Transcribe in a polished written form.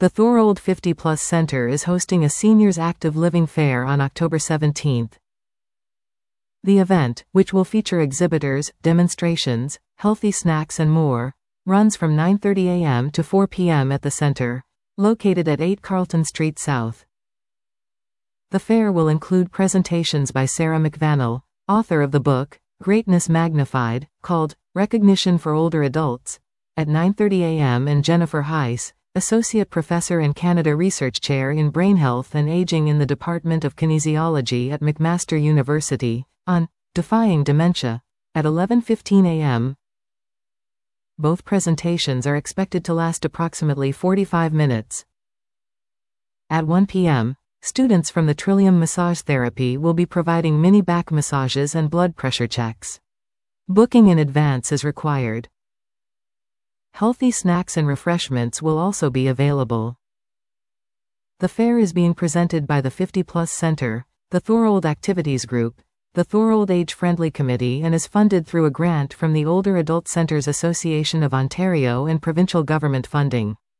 The Thorold 50 Plus Center is hosting a Seniors Active Living Fair on October 17th. The event, which will feature exhibitors, demonstrations, healthy snacks and more, runs from 9:30 a.m. to 4 p.m. at the center, located at 8 Carlton Street South. The fair will include presentations by Sarah McVannell, author of the book, Greatness Magnified, called Recognition for Older Adults, at 9:30 a.m. and Jennifer Heiss, Associate Professor and Canada Research Chair in Brain Health and Aging in the Department of Kinesiology at McMaster University, on Defying Dementia, at 11:15 a.m. Both presentations are expected to last approximately 45 minutes. At 1 p.m., students from the Trillium Massage Therapy will be providing mini back massages and blood pressure checks. Booking in advance is required. Healthy snacks and refreshments will also be available. The fair is being presented by the 50 Plus Center, the Thorold Activities Group, the Thorold Age-Friendly Committee, and is funded through a grant from the Older Adult Centres Association of Ontario and provincial government funding.